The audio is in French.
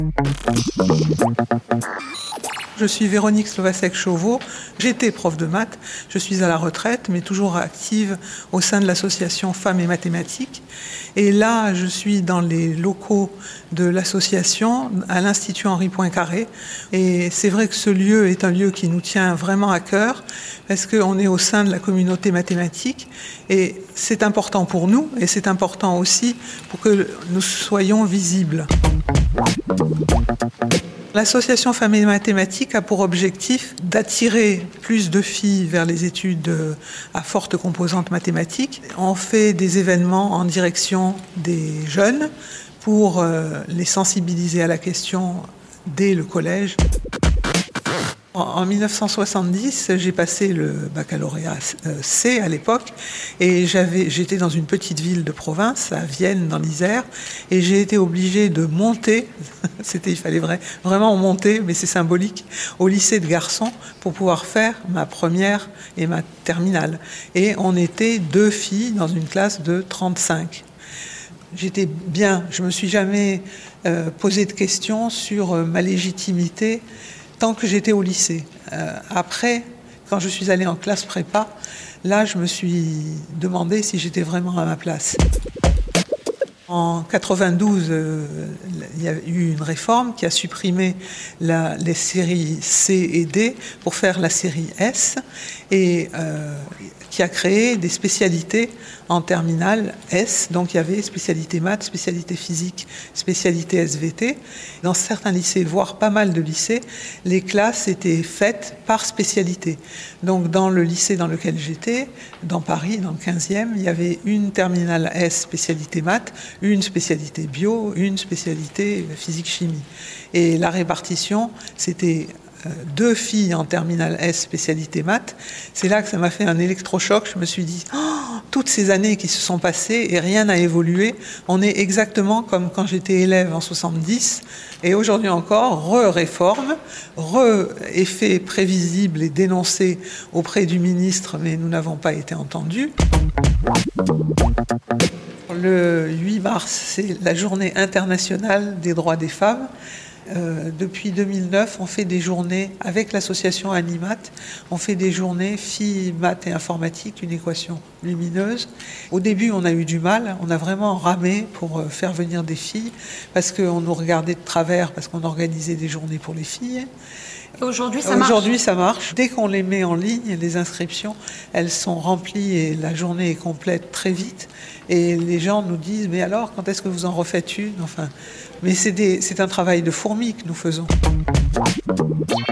Je suis Véronique Slovacek-Chauveau, j'étais prof de maths, je suis à la retraite, mais toujours active au sein de l'association Femmes et Mathématiques. Et là, je suis dans les locaux de l'association, à l'Institut Henri Poincaré. Et c'est vrai que ce lieu est un lieu qui nous tient vraiment à cœur, parce qu'on est au sein de la communauté mathématique, et c'est important pour nous, et c'est important aussi pour que nous soyons visibles. L'association Femmes et Mathématiques a pour objectif d'attirer plus de filles vers les études à forte composante mathématique. On fait des événements en direction des jeunes pour les sensibiliser à la question dès le collège. En 1970, j'ai passé le baccalauréat C à l'époque et j'étais dans une petite ville de province, à Vienne, dans l'Isère, et j'ai été obligée de monter, il fallait vraiment monter, mais c'est symbolique, au lycée de garçons pour pouvoir faire ma première et ma terminale. Et on était 2 filles dans une classe de 35. J'étais bien, je ne me suis jamais posé de questions sur ma légitimité tant que j'étais au lycée. Après, quand je suis allée en classe prépa, là, je me suis demandé si j'étais vraiment à ma place. En 92, il y a eu une réforme qui a supprimé les séries C et D pour faire la série S et qui a créé des spécialités en terminale S. Donc il y avait spécialité maths, spécialité physique, spécialité SVT. Dans certains lycées, voire pas mal de lycées, les classes étaient faites par spécialité. Donc dans le lycée dans lequel j'étais, dans Paris, dans le 15e, il y avait une terminale S spécialité maths, une spécialité bio, une spécialité physique-chimie. Et la répartition, c'était 2 filles en terminale S spécialité maths. C'est là que ça m'a fait un électrochoc. Je me suis dit, toutes ces années qui se sont passées et rien n'a évolué. On est exactement comme quand j'étais élève en 70. Et aujourd'hui encore, réforme, effet prévisible et dénoncé auprès du ministre, mais nous n'avons pas été entendus. Le 8 mars, c'est la journée internationale des droits des femmes. Depuis 2009, on fait des journées avec l'association Animat, on fait des journées filles, maths et informatique, une équation lumineuse. Au début, on a eu du mal, on a vraiment ramé pour faire venir des filles, parce qu'on nous regardait de travers, parce qu'on organisait des journées pour les filles. Et aujourd'hui, ça marche ? Aujourd'hui, ça marche. Dès qu'on les met en ligne, les inscriptions, elles sont remplies et la journée est complète très vite. Et les gens nous disent, mais alors, quand est-ce que vous en refaites une ? Mais c'est un travail de fourmi que nous faisons.